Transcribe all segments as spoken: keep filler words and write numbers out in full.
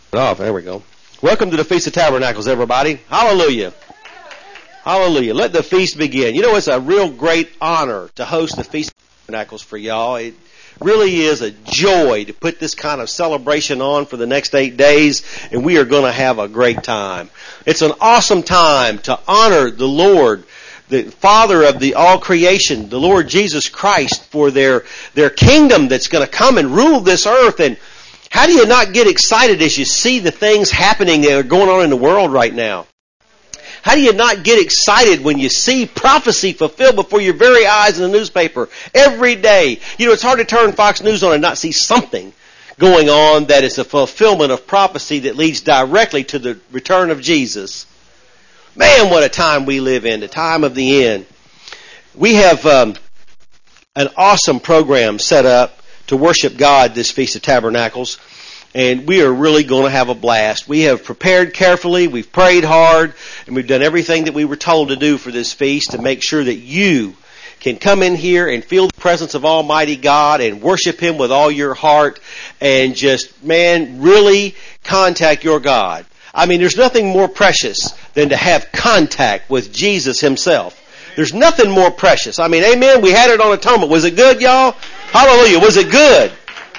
Off. There we go. Welcome to the Feast of Tabernacles, everybody. Hallelujah. Hallelujah. Let the feast begin. You know, it's a real great honor to host the Feast of Tabernacles for y'all. It really is a joy to put this kind of celebration on for the next eight days, and we are going to have a great time. It's an awesome time to honor the Lord, the Father of the all creation, the Lord Jesus Christ, for their, their kingdom that's going to come and rule this earth. And how do you not get excited as you see the things happening that are going on in the world right now? How do you not get excited when you see prophecy fulfilled before your very eyes in the newspaper every day? You know, it's hard to turn Fox News on and not see something going on that is a fulfillment of prophecy that leads directly to the return of Jesus. Man, what a time we live in, the time of the end. We have um, an awesome program set up to worship God this Feast of Tabernacles. And we are really going to have a blast. We have prepared carefully, we've prayed hard, and we've done everything that we were told to do for this feast to make sure that you can come in here and feel the presence of Almighty God and worship Him with all your heart and just, man, really contact your God. I mean, there's nothing more precious than to have contact with Jesus Himself. There's nothing more precious. I mean, amen, we had it on atonement. Was it good, y'all? Hallelujah. Was it good?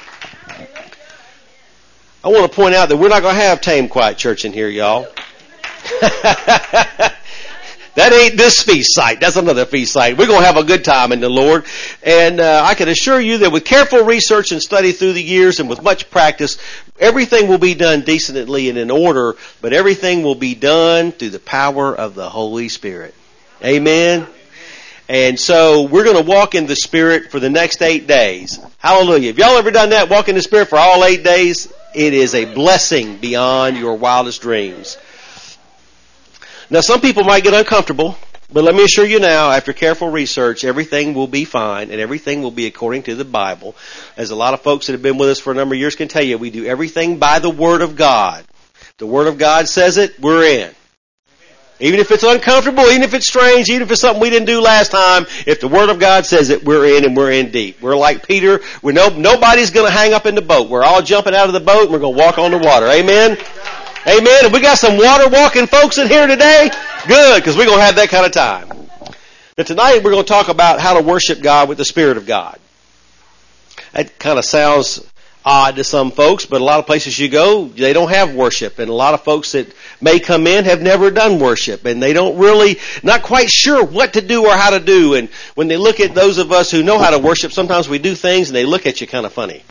I want to point out that we're not going to have tame, quiet church in here, y'all. That ain't this feast site. That's another feast site. We're going to have a good time in the Lord. And uh, I can assure you that with careful research and study through the years and with much practice, everything will be done decently and in order, but everything will be done through the power of the Holy Spirit. Amen. And so we're going to walk in the Spirit for the next eight days. Hallelujah. Have y'all ever done that, walk in the Spirit for all eight days? It is a blessing beyond your wildest dreams. Now, some people might get uncomfortable, but let me assure you now, after careful research, everything will be fine and everything will be according to the Bible. As a lot of folks that have been with us for a number of years can tell you, we do everything by the Word of God. The Word of God says it, we're in. Even if it's uncomfortable, even if it's strange, even if it's something we didn't do last time, if the Word of God says it, we're in and we're in deep. We're like Peter. We're no, nobody's going to hang up in the boat. We're all jumping out of the boat and we're going to walk on the water. Amen? Amen. And we got some water walking folks in here today? Good, because we're going to have that kind of time. Now tonight we're going to talk about how to worship God with the Spirit of God. That kind of sounds odd to some folks, but a lot of places you go, they don't have worship. And a lot of folks that may come in have never done worship. And they don't really, not quite sure what to do or how to do. And when they look at those of us who know how to worship, sometimes we do things and they look at you kind of funny.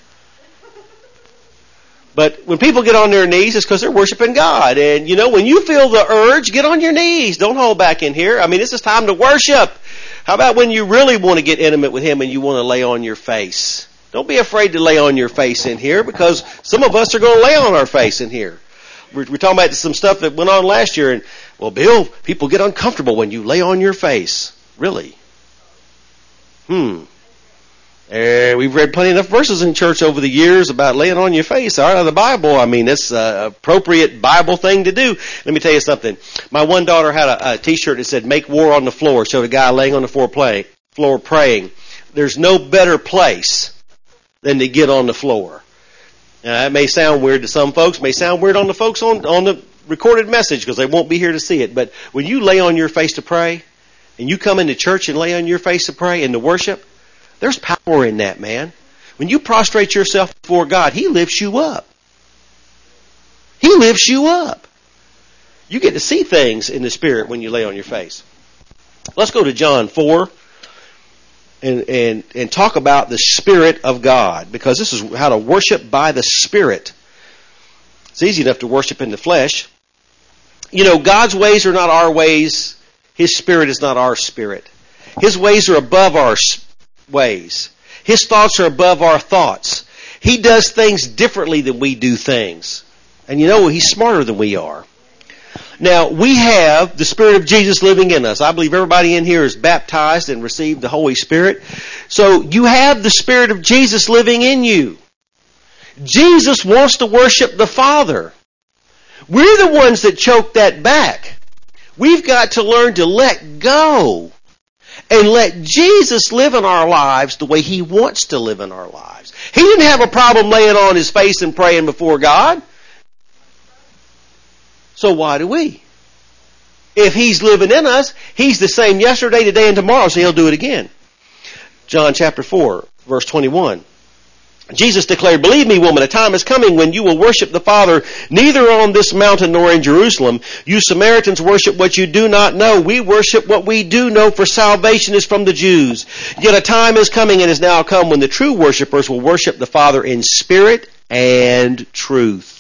But when people get on their knees, it's because they're worshiping God. And, you know, when you feel the urge, get on your knees. Don't hold back in here. I mean, this is time to worship. How about when you really want to get intimate with Him and you want to lay on your face? Don't be afraid to lay on your face in here, because some of us are going to lay on our face in here. We're, we're talking about some stuff that went on last year, and, well, Bill, people get uncomfortable when you lay on your face. Really? Hmm. Uh, we've read plenty enough verses in church over the years about laying on your face out of the Bible. I mean, it's an appropriate Bible thing to do. Let me tell you something. My one daughter had a, a T-shirt that said, "Make war on the floor." Showed a guy laying on the floor, play, floor praying. There's no better place than to get on the floor. Now, that may sound weird to some folks, may sound weird on the folks on, on the recorded message because they won't be here to see it. But when you lay on your face to pray, and you come into church and lay on your face to pray and to worship, there's power in that, man. When you prostrate yourself before God, He lifts you up. He lifts you up. You get to see things in the Spirit when you lay on your face. Let's go to John four. And, and, and talk about the Spirit of God, because this is how to worship by the Spirit. It's easy enough to worship in the flesh. You know, God's ways are not our ways. His Spirit is not our spirit. His ways are above our ways. His thoughts are above our thoughts. He does things differently than we do things. And you know, He's smarter than we are. Now, we have the Spirit of Jesus living in us. I believe everybody in here is baptized and received the Holy Spirit. So you have the Spirit of Jesus living in you. Jesus wants to worship the Father. We're the ones that choke that back. We've got to learn to let go and let Jesus live in our lives the way He wants to live in our lives. He didn't have a problem laying on His face and praying before God. So why do we? If He's living in us, He's the same yesterday, today, and tomorrow, so He'll do it again. John chapter four, verse twenty-one. Jesus declared, "Believe me, woman, a time is coming when you will worship the Father neither on this mountain nor in Jerusalem. You Samaritans worship what you do not know. We worship what we do know, for salvation is from the Jews. Yet a time is coming and is now come when the true worshipers will worship the Father in spirit and truth."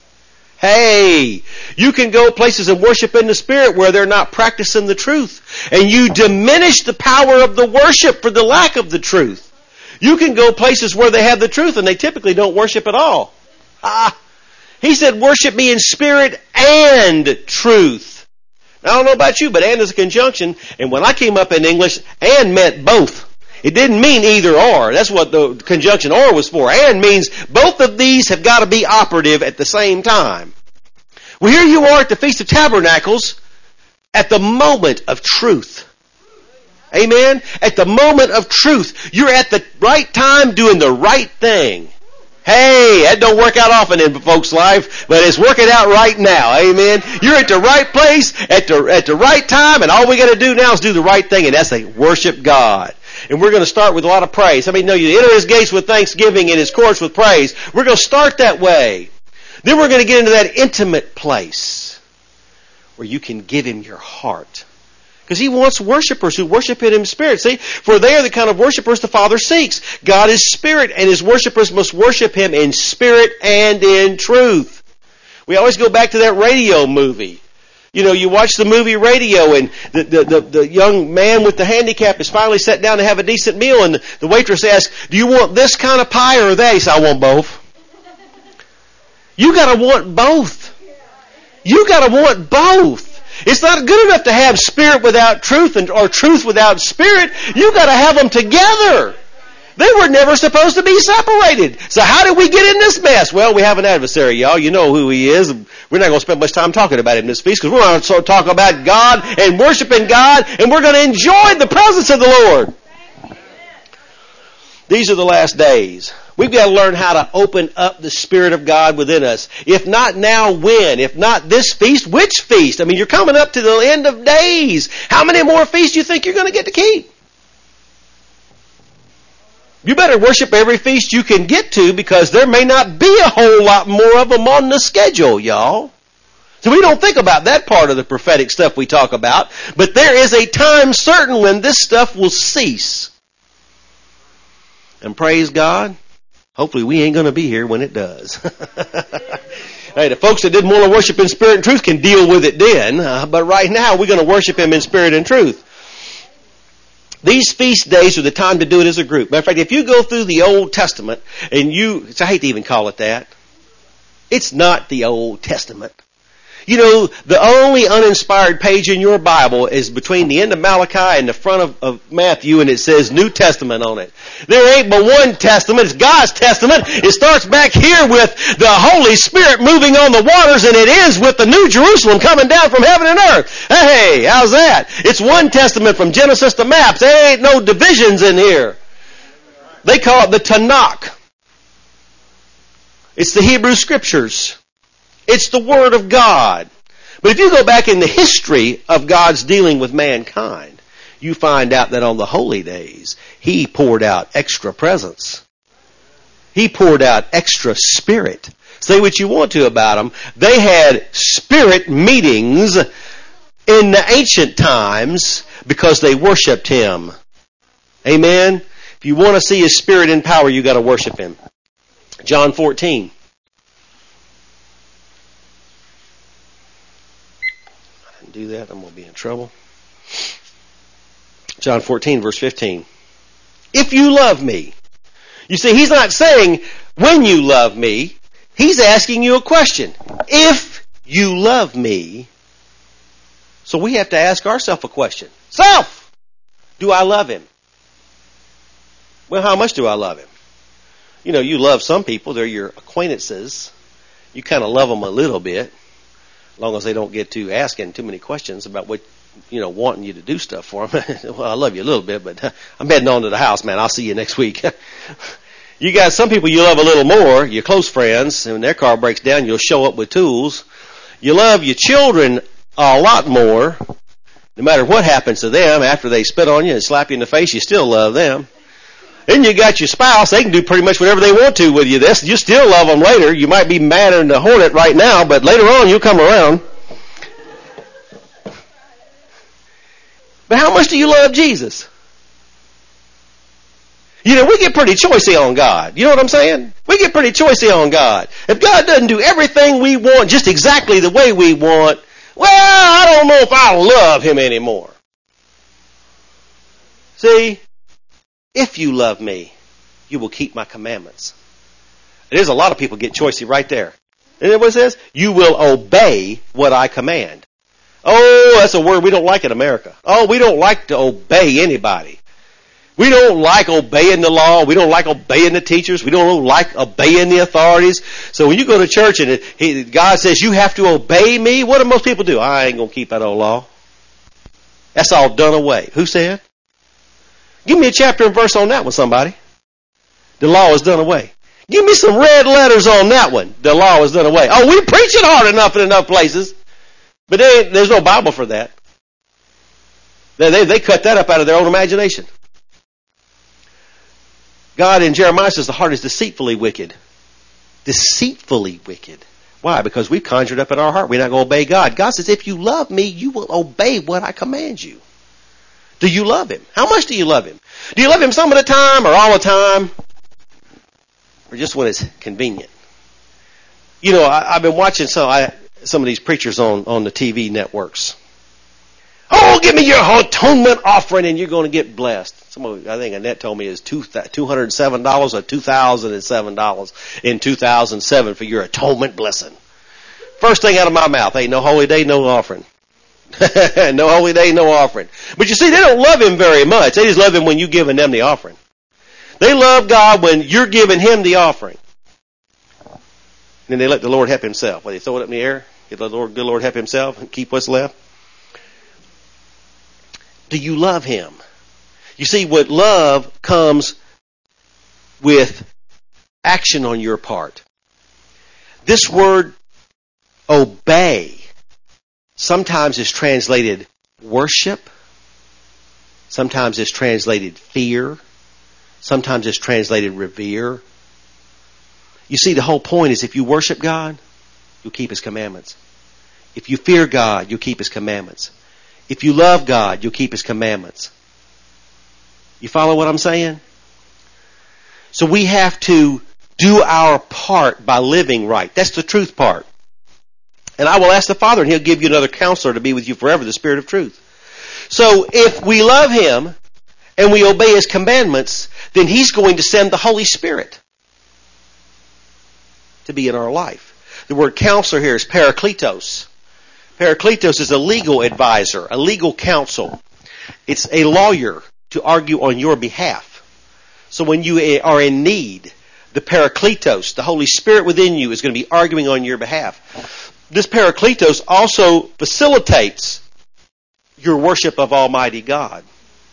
Hey, you can go places and worship in the spirit where they're not practicing the truth. And you diminish the power of the worship for the lack of the truth. You can go places where they have the truth and they typically don't worship at all. Ah, He said, worship me in spirit and truth. Now, I don't know about you, but and is a conjunction. And when I came up in English, and meant both. It didn't mean either or. That's what the conjunction or was for. And means both of these have got to be operative at the same time. Well, here you are at the Feast of Tabernacles at the moment of truth. Amen? At the moment of truth. You're at the right time doing the right thing. Hey, that don't work out often in folks' life, but it's working out right now. Amen? You're at the right place, at the, at the right time, and all we got to do now is do the right thing, and that's to worship God. And we're going to start with a lot of praise. How many know you enter His gates with thanksgiving and His courts with praise? We're going to start that way. Then we're going to get into that intimate place where you can give Him your heart. Because He wants worshipers who worship Him in spirit. See, for they are the kind of worshipers the Father seeks. God is spirit, and His worshipers must worship Him in spirit and in truth. We always go back to that radio movie. You know, you watch the movie Radio, and the, the, the, the young man with the handicap is finally sat down to have a decent meal, and the, the waitress asks, "Do you want this kind of pie or that?" He said, "I want both." You gotta want both. You gotta want both. It's not good enough to have spirit without truth and or truth without spirit. You gotta have them together. They were never supposed to be separated. So how did we get in this mess? Well, we have an adversary, y'all. You know who he is. We're not going to spend much time talking about him this feast because we're going to talk about God and worshiping God, and we're going to enjoy the presence of the Lord. These are the last days. We've got to learn how to open up the Spirit of God within us. If not now, when? If not this feast, which feast? I mean, you're coming up to the end of days. How many more feasts do you think you're going to get to keep? You better worship every feast you can get to because there may not be a whole lot more of them on the schedule, y'all. So we don't think about that part of the prophetic stuff we talk about, but there is a time certain when this stuff will cease. And praise God, hopefully we ain't going to be here when it does. Hey, the folks that didn't want to worship in spirit and truth can deal with it then, uh, but right now we're going to worship Him in spirit and truth. These feast days are the time to do it as a group. Matter of fact, if you go through the Old Testament, and you, I hate to even call it that, it's not the Old Testament. You know, the only uninspired page in your Bible is between the end of Malachi and the front of, of Matthew, and it says New Testament on it. There ain't but one Testament. It's God's Testament. It starts back here with the Holy Spirit moving on the waters, and it ends with the New Jerusalem coming down from heaven and earth. Hey, how's that? It's one Testament from Genesis to Maps. There ain't no divisions in here. They call it the Tanakh. It's the Hebrew Scriptures. It's the Word of God. But if you go back in the history of God's dealing with mankind, you find out that on the holy days, He poured out extra presence. He poured out extra spirit. Say what you want to about them. They had spirit meetings in the ancient times because they worshiped Him. Amen? If you want to see His Spirit in power, you got to worship Him. John fourteen. Do that, I'm going to be in trouble. John fourteen, verse fifteen. If you love me. You see, He's not saying when you love me. He's asking you a question. If you love me. So we have to ask ourselves a question. Self! Do I love Him? Well, how much do I love Him? You know, you love some people. They're your acquaintances. You kind of love them a little bit. As long as they don't get to asking too many questions about what, you know, wanting you to do stuff for them. Well, I love you a little bit, but I'm heading on to the house, man. I'll see you next week. You got some people you love a little more, your close friends, and when their car breaks down, you'll show up with tools. You love your children a lot more. No matter what happens to them after they spit on you and slap you in the face, you still love them. Then you got your spouse. They can do pretty much whatever they want to with you. This, you still love them later. You might be madder than the hornet right now, but later on you'll come around. But how much do you love Jesus? You know, we get pretty choicey on God. You know what I'm saying? We get pretty choicey on God. If God doesn't do everything we want just exactly the way we want, well, I don't know if I love him anymore. See, if you love me, you will keep my commandments. There's a lot of people get choicey right there. Isn't that what it says? You will obey what I command. Oh, that's a word we don't like in America. Oh, we don't like to obey anybody. We don't like obeying the law. We don't like obeying the teachers. We don't like obeying the authorities. So when you go to church and it, he, God says you have to obey me, what do most people do? I ain't going to keep that old law. That's all done away. Who said? Give me a chapter and verse on that one, somebody. The law is done away. Give me some red letters on that one. The law is done away. Oh, we preach it hard enough in enough places. But they, there's no Bible for that. They, they, they cut that up out of their own imagination. God in Jeremiah says the heart is deceitfully wicked. Deceitfully wicked. Why? Because we've conjured up in our heart we're not going to obey God. God says, if you love me, you will obey what I command you. Do you love him? How much do you love him? Do you love him some of the time or all the time? Or just when it's convenient? You know, I, I've been watching some, I, some of these preachers on, on the T V networks. Oh, give me your atonement offering and you're going to get blessed. Some of, I think Annette told me is two hundred seven dollars or two thousand seven dollars in two thousand seven for your atonement blessing. First thing out of my mouth, hey, no holy day, no offering. No holy day, no offering. But you see, they don't love him very much. They just love him when you're giving them the offering. They love God when you're giving him the offering. And then they let the Lord help himself. Well, they throw it up in the air, get the Lord, good Lord help himself and keep what's left. Do you love him? You see, what love comes with action on your part. This word obey sometimes is translated worship. Sometimes it's translated fear. Sometimes it's translated revere. You see, the whole point is if you worship God, you'll keep his commandments. If you fear God, you'll keep his commandments. If you love God, you'll keep his commandments. You follow what I'm saying? So we have to do our part by living right. That's the truth part. And I will ask the Father, and he'll give you another counselor to be with you forever, the Spirit of truth. So if we love him and we obey his commandments, then he's going to send the Holy Spirit to be in our life. The word counselor here is parakletos. Parakletos is a legal advisor, a legal counsel. It's a lawyer to argue on your behalf. So when you are in need, the parakletos, the Holy Spirit within you, is going to be arguing on your behalf. This parakletos also facilitates your worship of Almighty God.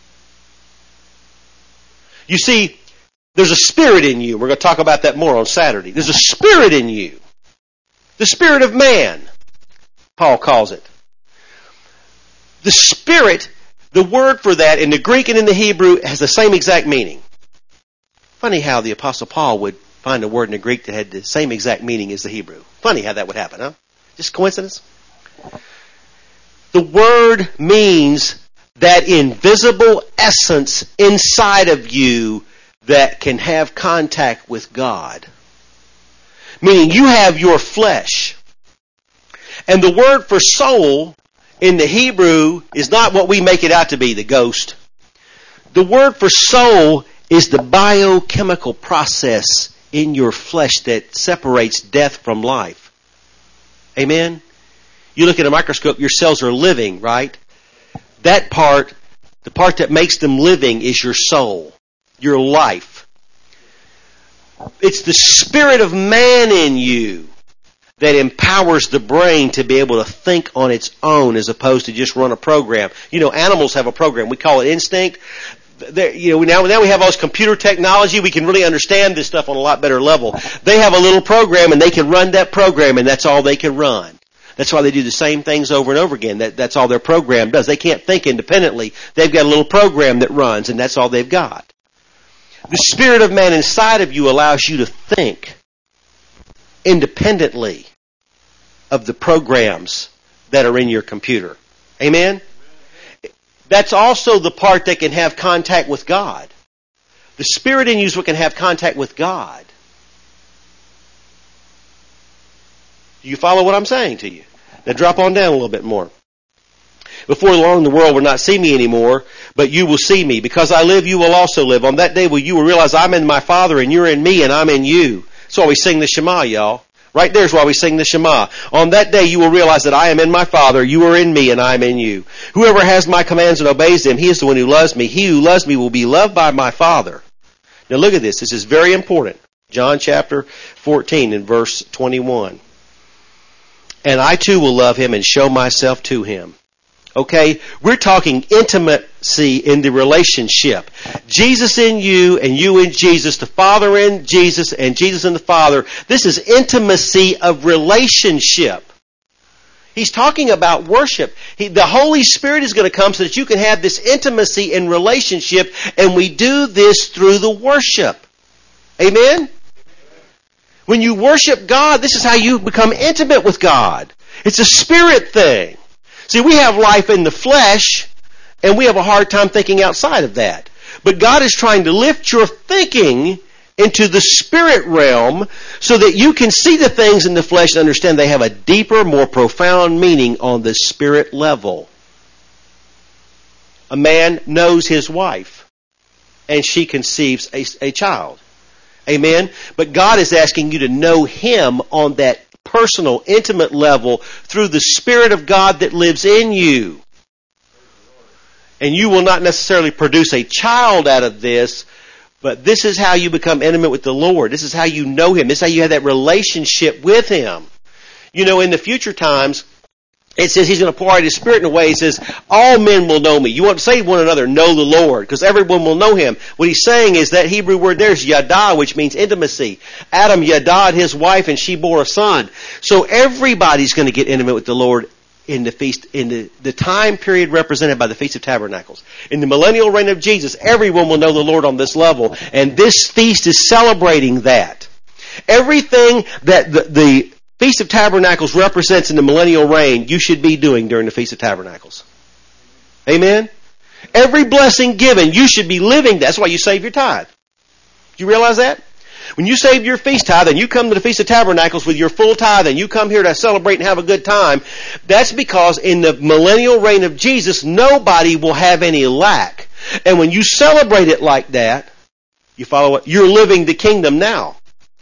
You see, there's a spirit in you. We're going to talk about that more on Saturday. There's a spirit in you. The spirit of man, Paul calls it. The spirit, the word for that in the Greek and in the Hebrew has the same exact meaning. Funny how the Apostle Paul would find a word in the Greek that had the same exact meaning as the Hebrew. Funny how that would happen, huh? Just coincidence? The word means that invisible essence inside of you that can have contact with God. Meaning you have your flesh. And the word for soul in the Hebrew is not what we make it out to be, the ghost. The word for soul is the biochemical process in your flesh that separates death from life. Amen? You look at a microscope, your cells are living, right? That part, the part that makes them living is your soul, your life. It's the spirit of man in you that empowers the brain to be able to think on its own as opposed to just run a program. You know, animals have a program. We call it instinct. They're, you know, now, now we have all this computer technology. We can really understand this stuff on a lot better level. They have a little program and they can run that program and that's all they can run. That's why they do the same things over and over again. That, that's all their program does. They can't think independently. They've got a little program that runs, and that's all they've got. The Spirit of man inside of you allows you to think independently of the programs that are in your computer. Amen? That's also the part that can have contact with God. The Spirit in you is what can have contact with God. Do you follow what I'm saying to you? Now drop on down a little bit more. Before long, the world will not see me anymore, but you will see me. Because I live, you will also live. On that day, will you will realize I'm in my Father, and you're in me, and I'm in you. That's why we sing the Shema, y'all. Right there's why we sing the Shema. On that day, you will realize that I am in my Father, you are in me, and I am in you. Whoever has my commands and obeys them, he is the one who loves me. He who loves me will be loved by my Father. Now look at this. This is very important. John chapter fourteen and verse twenty-one. And I too will love him and show myself to him. Okay, we're talking intimacy in the relationship. Jesus in you and you in Jesus, the Father in Jesus and Jesus in the Father. This is intimacy of relationship. He's talking about worship. He, the Holy Spirit is going to come so that you can have this intimacy in relationship, and we do this through the worship. Amen? When you worship God, this is how you become intimate with God. It's a spirit thing. See, we have life in the flesh, and we have a hard time thinking outside of that. But God is trying to lift your thinking into the spirit realm so that you can see the things in the flesh and understand they have a deeper, more profound meaning on the spirit level. A man knows his wife, and she conceives a, a child. Amen? But God is asking you to know him on that personal, intimate level through the Spirit of God that lives in you. And you will not necessarily produce a child out of this, but this is how you become intimate with the Lord. This is how you know him. This is how you have that relationship with him. You know, in the future times, it says he's going to pour out his Spirit in a way. He says, all men will know me. You want to say to one another, know the Lord, because everyone will know him. What he's saying is that Hebrew word there is yada, which means intimacy. Adam yada'd his wife, and she bore a son. So everybody's going to get intimate with the Lord in the feast, in the, the time period represented by the Feast of Tabernacles. In the millennial reign of Jesus, everyone will know the Lord on this level, and this feast is celebrating that. Everything that the, the Feast of Tabernacles represents in the millennial reign, you should be doing during the Feast of Tabernacles. Amen? Every blessing given, you should be living. That's why you save your tithe. Do you realize that? When you save your feast tithe and you come to the Feast of Tabernacles with your full tithe and you come here to celebrate and have a good time, that's because in the millennial reign of Jesus, nobody will have any lack. And when you celebrate it like that, you follow it, you're living the kingdom now.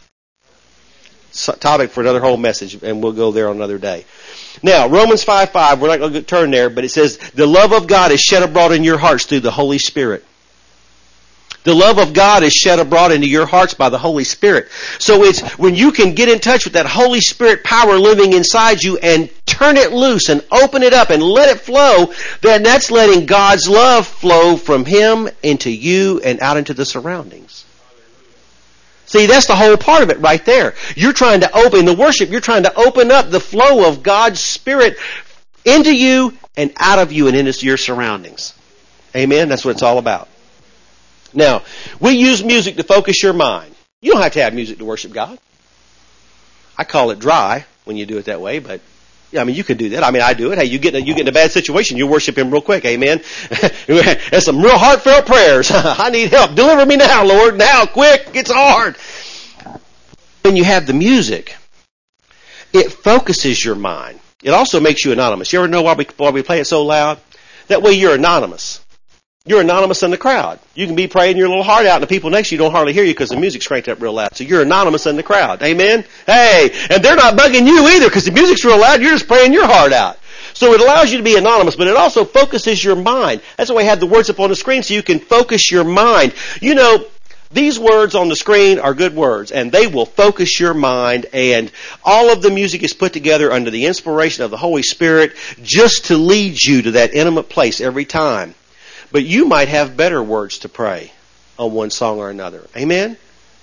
Topic for another whole message, and we'll go there on another day. Now, Romans five five, we're not going to turn there, but it says, the love of God is shed abroad in your hearts through the Holy Spirit. The love of God is shed abroad into your hearts by the Holy Spirit. So it's when you can get in touch with that Holy Spirit power living inside you and turn it loose and open it up and let it flow, then that's letting God's love flow from Him into you and out into the surroundings. See, that's the whole part of it right there. You're trying to open, in the worship, you're trying to open up the flow of God's Spirit into you and out of you and into your surroundings. Amen? That's what it's all about. Now, we use music to focus your mind. You don't have to have music to worship God. I call it dry when you do it that way, but yeah, I mean, you can do that. I mean, I do it. Hey, you get in a, you get in a bad situation, you worship Him real quick. Amen. There's some real heartfelt prayers. I need help. Deliver me now, Lord. Now, quick. It's hard. When you have the music, it focuses your mind. It also makes you anonymous. You ever know why we, why we play it so loud? That way you're anonymous. You're anonymous in the crowd. You can be praying your little heart out and the people next to you don't hardly hear you because the music's cranked up real loud. So you're anonymous in the crowd. Amen? Hey, and they're not bugging you either because the music's real loud. You're just praying your heart out. So it allows you to be anonymous, but it also focuses your mind. That's why we have the words up on the screen so you can focus your mind. You know, these words on the screen are good words, and they will focus your mind, and all of the music is put together under the inspiration of the Holy Spirit just to lead you to that intimate place every time. But you might have better words to pray on one song or another. Amen?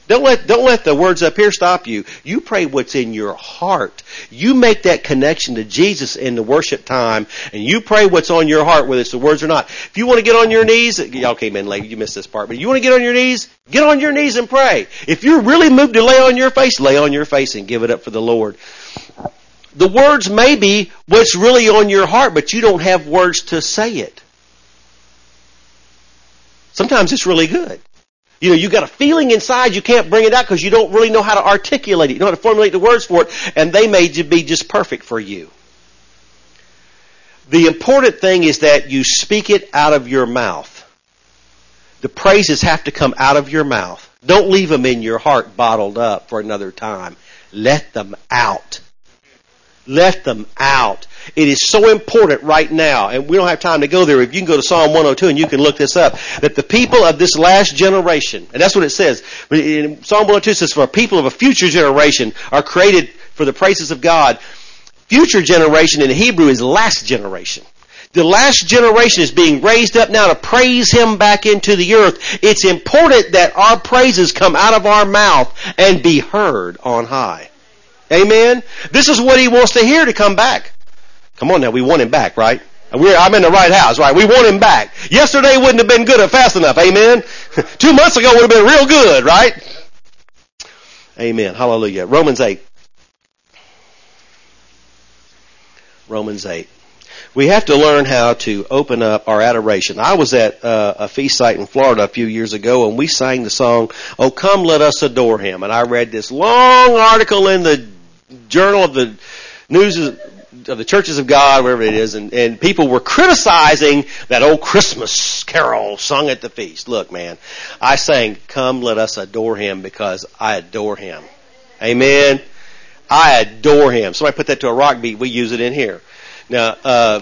Don't let, don't let the words up here stop you. You pray what's in your heart. You make that connection to Jesus in the worship time, and you pray what's on your heart, whether it's the words or not. If you want to get on your knees, y'all came in late, you missed this part, but you want to get on your knees, get on your knees and pray. If you're really moved to lay on your face, lay on your face and give it up for the Lord. The words may be what's really on your heart, but you don't have words to say it. Sometimes it's really good. You know, you got a feeling inside, you can't bring it out because you don't really know how to articulate it. You don't know how to formulate the words for it, and they may be just perfect for you. The important thing is that you speak it out of your mouth. The praises have to come out of your mouth. Don't leave them in your heart bottled up for another time. Let them out. Let them out. It is so important right now, and we don't have time to go there. If you can go to Psalm one oh two and you can look this up, that the people of this last generation, and that's what it says. In Psalm one oh two says, for a people of a future generation are created for the praises of God. Future generation in Hebrew is last generation. The last generation is being raised up now to praise Him back into the earth. It's important that our praises come out of our mouth and be heard on high. Amen? This is what He wants to hear to come back. Come on now, we want Him back, right? We're, I'm in the right house, right? We want Him back. Yesterday wouldn't have been good or fast enough, amen? Two months ago would have been real good, right? Amen. Hallelujah. Romans eight. Romans eight. We have to learn how to open up our adoration. I was at uh, a feast site in Florida a few years ago, and we sang the song, "Oh, Come Let Us Adore Him." And I read this long article in the Journal of the News of the Churches of God, wherever it is, and, and people were criticizing that old Christmas carol sung at the feast. Look, man, I sang, "Come Let Us Adore Him," because I adore Him. Amen? I adore Him. Somebody put that to a rock beat. We use it in here. Now, uh,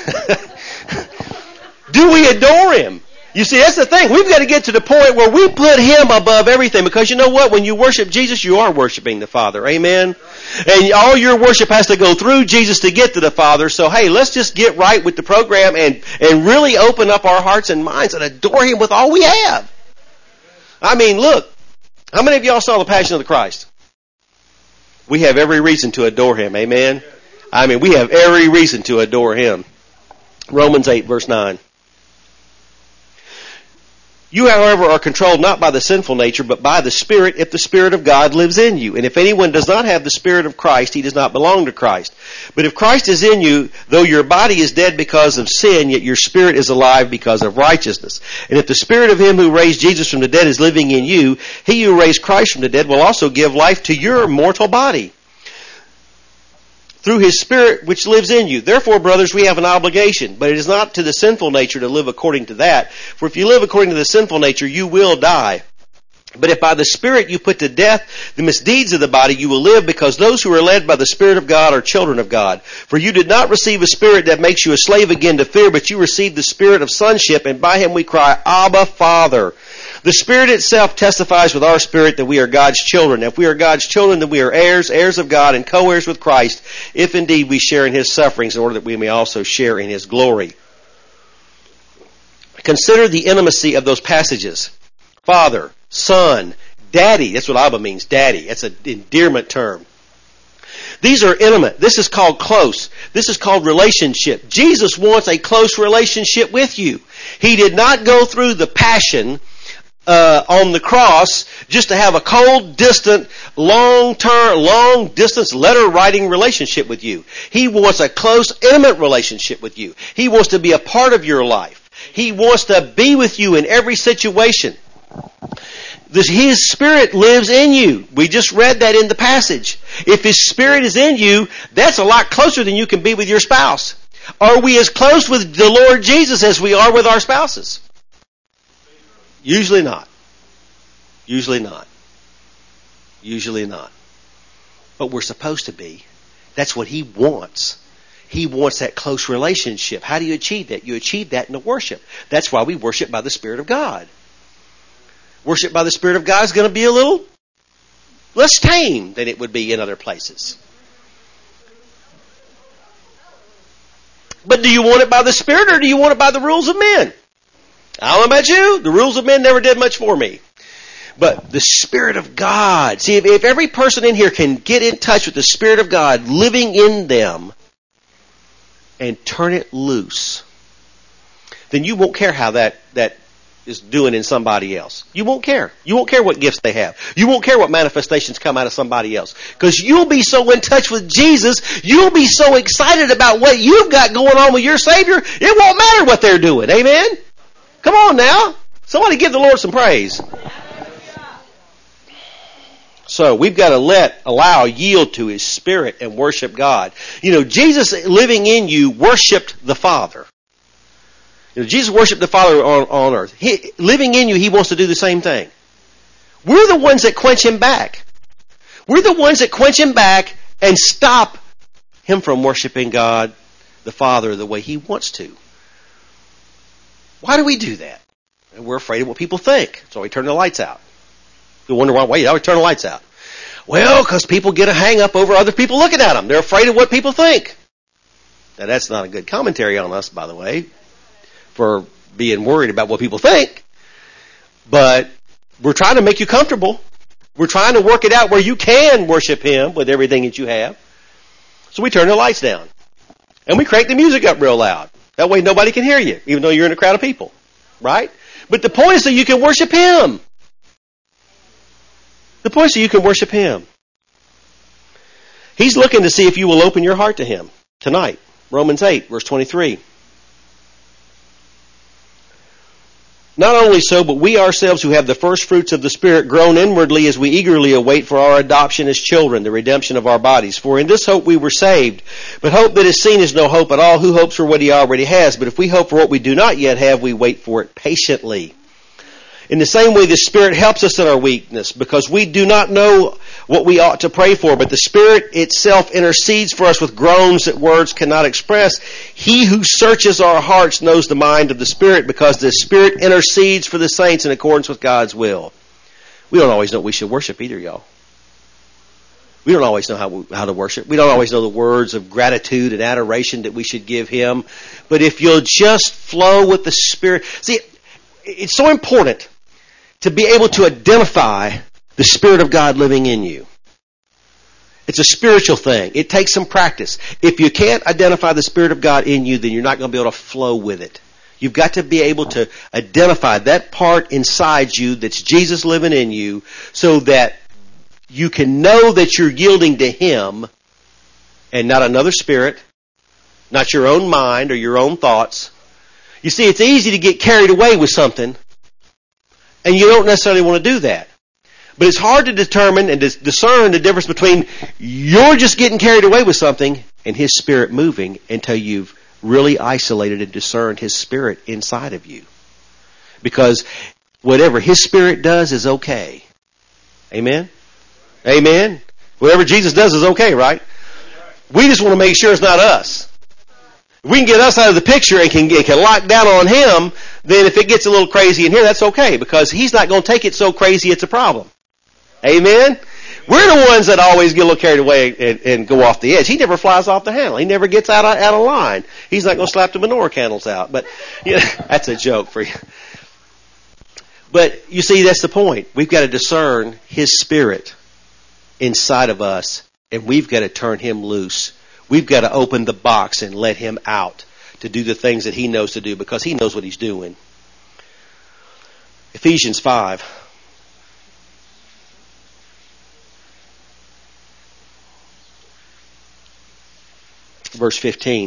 do we adore Him? You see, that's the thing. We've got to get to the point where we put Him above everything, because you know what? When you worship Jesus, you are worshiping the Father. Amen? And all your worship has to go through Jesus to get to the Father. So, hey, let's just get right with the program and, and really open up our hearts and minds and adore Him with all we have. I mean, look, how many of y'all saw The Passion of the Christ? We have every reason to adore Him. Amen? I mean, we have every reason to adore Him. Romans eight, verse nine. You, however, are controlled not by the sinful nature, but by the Spirit, if the Spirit of God lives in you. And if anyone does not have the Spirit of Christ, he does not belong to Christ. But if Christ is in you, though your body is dead because of sin, yet your spirit is alive because of righteousness. And if the Spirit of Him who raised Jesus from the dead is living in you, He who raised Christ from the dead will also give life to your mortal body through His Spirit which lives in you. Therefore, brothers, we have an obligation, but it is not to the sinful nature to live according to that. For if you live according to the sinful nature, you will die. But if by the Spirit you put to death the misdeeds of the body, you will live, because those who are led by the Spirit of God are children of God. For you did not receive a spirit that makes you a slave again to fear, but you received the Spirit of sonship, and by Him we cry, Abba, Father. The Spirit itself testifies with our spirit that we are God's children. If we are God's children, then we are heirs, heirs of God, and co-heirs with Christ, if indeed we share in His sufferings, in order that we may also share in His glory. Consider the intimacy of those passages. Father, Son, Daddy. That's what Abba means, Daddy. That's an endearment term. These are intimate. This is called close. This is called relationship. Jesus wants a close relationship with you. He did not go through the passion Uh, on the cross just to have a cold, distant, long-term, long-distance letter-writing relationship with you. He wants a close, intimate relationship with you. He wants to be a part of your life. He wants to be with you in every situation. This, His Spirit lives in you. We just read that in the passage. If His Spirit is in you, that's a lot closer than you can be with your spouse. Are we as close with the Lord Jesus as we are with our spouses? Usually not. Usually not. Usually not. But we're supposed to be. That's what He wants. He wants that close relationship. How do you achieve that? You achieve that in the worship. That's why we worship by the Spirit of God. Worship by the Spirit of God is going to be a little less tame than it would be in other places. But do you want it by the Spirit, or do you want it by the rules of men? I don't know about you. The rules of men never did much for me. But the Spirit of God. See, if, if every person in here can get in touch with the Spirit of God living in them and turn it loose, then you won't care how that, that is doing in somebody else. You won't care. You won't care what gifts they have. You won't care what manifestations come out of somebody else. Because you'll be so in touch with Jesus, you'll be so excited about what you've got going on with your Savior, it won't matter what they're doing. Amen? Come on now. Somebody give the Lord some praise. So we've got to let, allow, yield to His Spirit and worship God. You know, Jesus living in you worshiped the Father. You know, Jesus worshiped the Father on, on earth. He, living in you, He wants to do the same thing. We're the ones that quench Him back. We're the ones that quench Him back and stop Him from worshiping God, the Father, the way He wants to. Why do we do that? And we're afraid of what people think. So we turn the lights out. You wonder why, wait, I would turn the lights out. Well, because people get a hang up over other people looking at them. They're afraid of what people think. Now that's not a good commentary on us, by the way, for being worried about what people think. But we're trying to make you comfortable. We're trying to work it out where you can worship Him with everything that you have. So we turn the lights down. And we crank the music up real loud. That way nobody can hear you, even though you're in a crowd of people. Right? But the point is so you can worship Him. The point is so you can worship Him. He's looking to see if you will open your heart to Him tonight. Romans eight, verse twenty-three. Not only so, but we ourselves who have the first fruits of the Spirit groan inwardly as we eagerly await for our adoption as children, the redemption of our bodies. For in this hope we were saved. But hope that is seen is no hope at all. Who hopes for what he already has? But if we hope for what we do not yet have, we wait for it patiently. In the same way, the Spirit helps us in our weakness, because we do not know what we ought to pray for, but the Spirit itself intercedes for us with groans that words cannot express. He who searches our hearts knows the mind of the Spirit, because the Spirit intercedes for the saints in accordance with God's will. We don't always know what we should worship either, y'all. We don't always know how, we, how to worship. We don't always know the words of gratitude and adoration that we should give Him. But if you'll just flow with the Spirit. See, it's so important to be able to identify the Spirit of God living in you. It's a spiritual thing. It takes some practice. If you can't identify the Spirit of God in you, then you're not going to be able to flow with it. You've got to be able to identify that part inside you that's Jesus living in you, so that you can know that you're yielding to Him and not another spirit, not your own mind or your own thoughts. You see, it's easy to get carried away with something, and you don't necessarily want to do that. But it's hard to determine and discern the difference between you're just getting carried away with something and His Spirit moving, until you've really isolated and discerned His Spirit inside of you. Because whatever His Spirit does is okay. Amen? Amen? Whatever Jesus does is okay, right? We just want to make sure it's not us. If we can get us out of the picture and can, can lock down on Him, then if it gets a little crazy in here, that's okay, because He's not going to take it so crazy it's a problem. Amen? We're the ones that always get a little carried away and, and go off the edge. He never flies off the handle. He never gets out of, out of line. He's not going to slap the menorah candles out. But you know, that's a joke for you. But you see, that's the point. We've got to discern His Spirit inside of us, and we've got to turn Him loose. We've got to open the box and let Him out to do the things that He knows to do, because He knows what He's doing. Ephesians five. Verse fifteen.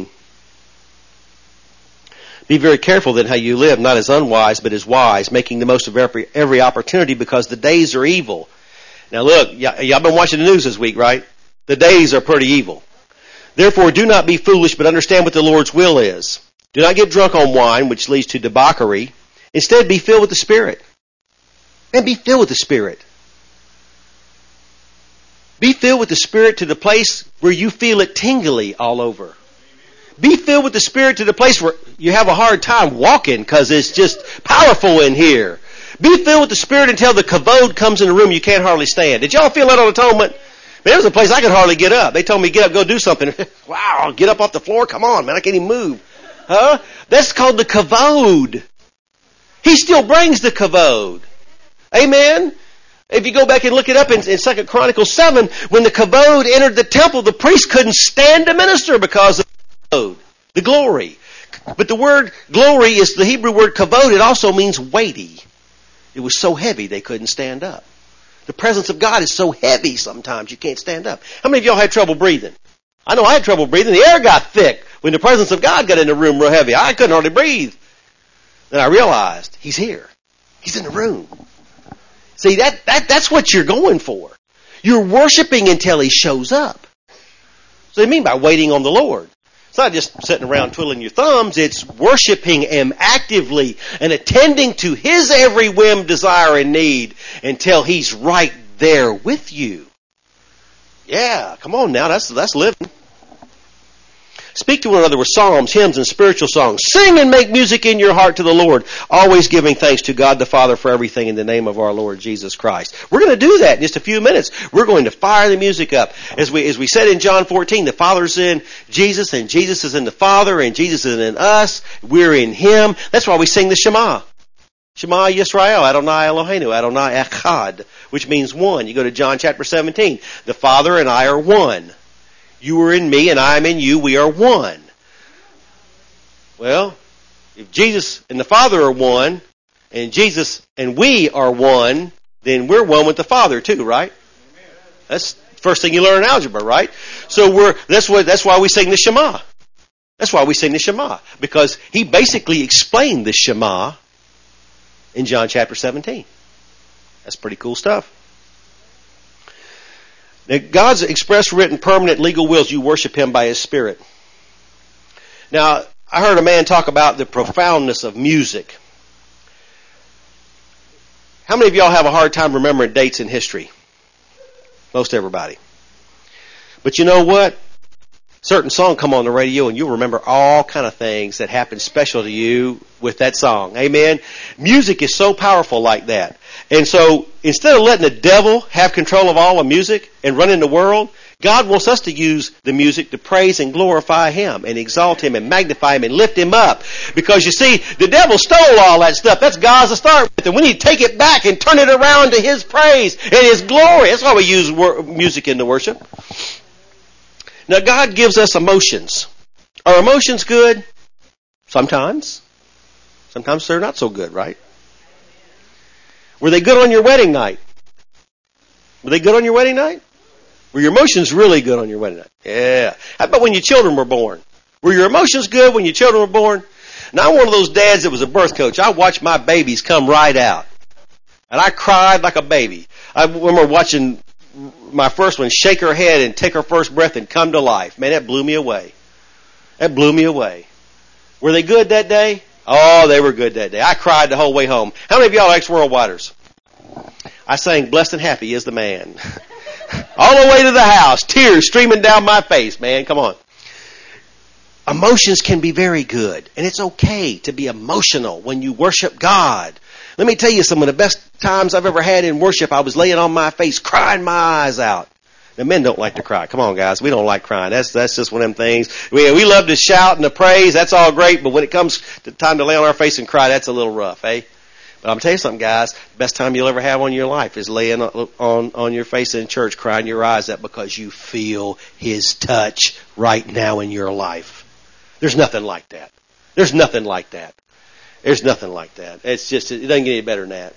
Be very careful then how you live, not as unwise, but as wise, making the most of every, every opportunity, because the days are evil. Now look, y- y'all been watching the news this week, right? The days are pretty evil. Therefore, do not be foolish, but understand what the Lord's will is. Do not get drunk on wine, which leads to debauchery. Instead, be filled with the Spirit. And be filled with the Spirit. Be filled with the Spirit to the place where you feel it tingly all over. Be filled with the Spirit to the place where you have a hard time walking because it's just powerful in here. Be filled with the Spirit until the kavod comes in the room you can't hardly stand. Did y'all feel that on atonement? Man, there was a place I could hardly get up. They told me, get up, go do something. Wow, get up off the floor. Come on, man, I can't even move. Huh? That's called the kavod. He still brings the kavod. Amen? If you go back and look it up in, in Second Chronicles seven, when the kavod entered the temple, the priest couldn't stand to minister because of the kavod, the glory. But the word glory is the Hebrew word kavod. It also means weighty. It was so heavy they couldn't stand up. The presence of God is so heavy sometimes you can't stand up. How many of y'all had trouble breathing? I know I had trouble breathing. The air got thick when the presence of God got in the room real heavy. I couldn't hardly breathe. Then I realized He's here. He's in the room. See, that, that that's what you're going for. You're worshiping until He shows up. So they mean by waiting on the Lord. It's not just sitting around twiddling your thumbs. It's worshiping Him actively and attending to His every whim, desire, and need until He's right there with you. Yeah, come on now. That's, that's living. Speak to one another with psalms, hymns, and spiritual songs. Sing and make music in your heart to the Lord, always giving thanks to God the Father for everything in the name of our Lord Jesus Christ. We're going to do that in just a few minutes. We're going to fire the music up. As we, as we said in John fourteen, the Father's in Jesus, and Jesus is in the Father, and Jesus is in us. We're in Him. That's why we sing the Shema. Shema Yisrael, Adonai Eloheinu, Adonai Echad, which means one. You go to John chapter seventeen. The Father and I are one. You are in me and I am in you. We are one. Well, if Jesus and the Father are one, and Jesus and we are one, then we're one with the Father too, right? That's the first thing you learn in algebra, right? So we're that's what that's why we sing the Shema. That's why we sing the Shema, because He basically explained the Shema in John chapter seventeen. That's pretty cool stuff. Now, God's express, written, permanent, legal wills you worship Him by His Spirit. Now, I heard a man talk about the profoundness of music. How many of y'all have a hard time remembering dates in history? Most everybody. But you know what? Certain song come on the radio and you'll remember all kind of things that happened special to you with that song. Amen? Music is so powerful like that. And so, instead of letting the devil have control of all the music and running the world, God wants us to use the music to praise and glorify Him and exalt Him and magnify Him and lift Him up. Because you see, the devil stole all that stuff. That's God's to start with. And we need to take it back and turn it around to His praise and His glory. That's why we use wor- music in the worship. Now, God gives us emotions. Are emotions good? Sometimes. Sometimes they're not so good, right? Were they good on your wedding night? Were they good on your wedding night? Were your emotions really good on your wedding night? Yeah. How about when your children were born? Were your emotions good when your children were born? Now, I'm one of those dads that was a birth coach. I watched my babies come right out. And I cried like a baby. I remember watching my first one shake her head and take her first breath and come to life. Man, that blew me away. That blew me away. Were they good that day? Oh, they were good that day. I cried the whole way home. How many of y'all are ex-worldwiders? I sang Blessed and Happy is the Man. All the way to the house. Tears streaming down my face, man. Come on. Emotions can be very good. And it's okay to be emotional when you worship God. Let me tell you, some of the best times I've ever had in worship, I was laying on my face, crying my eyes out. Now, men don't like to cry. Come on, guys. We don't like crying. That's that's just one of them things. We, we love to shout and to praise. That's all great. But when it comes to time to lay on our face and cry, that's a little rough, eh? But I'm going to tell you something, guys. The best time you'll ever have on your life is laying on, on, on your face in church, crying your eyes out because you feel His touch right now in your life. There's nothing like that. There's nothing like that. There's nothing like that. It's just, it doesn't get any better than that.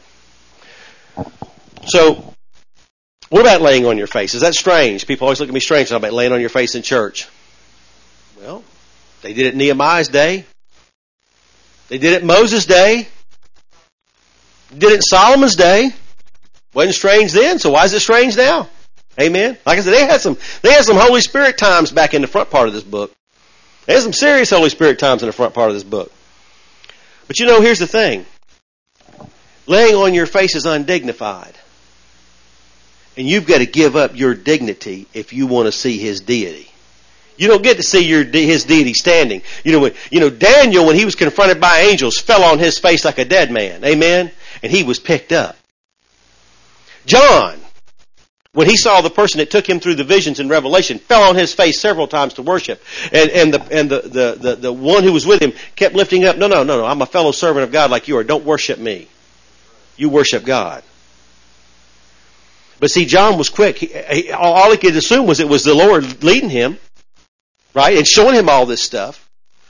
So, what about laying on your face? Is that strange? People always look at me strange talking about laying on your face in church. Well, they did it Nehemiah's day. They did it Moses' day. Did it in Solomon's day. Wasn't strange then, so why is it strange now? Amen. Like I said, they had some they had some Holy Spirit times back in the front part of this book. They had some serious Holy Spirit times in the front part of this book. But you know, here's the thing. Laying on your face is undignified. And you've got to give up your dignity if you want to see His deity. You don't get to see your His deity standing. You know, when, you know, Daniel, when he was confronted by angels, fell on his face like a dead man. Amen? And he was picked up. John, when he saw the person that took him through the visions in Revelation, fell on his face several times to worship. And, and, the, and the, the, the, the one who was with him kept lifting up, no, no, no, no, I'm a fellow servant of God like you are. Don't worship me. You worship God. But see, John was quick. He, he, all he could assume was it was the Lord leading him, right, and showing him all this stuff.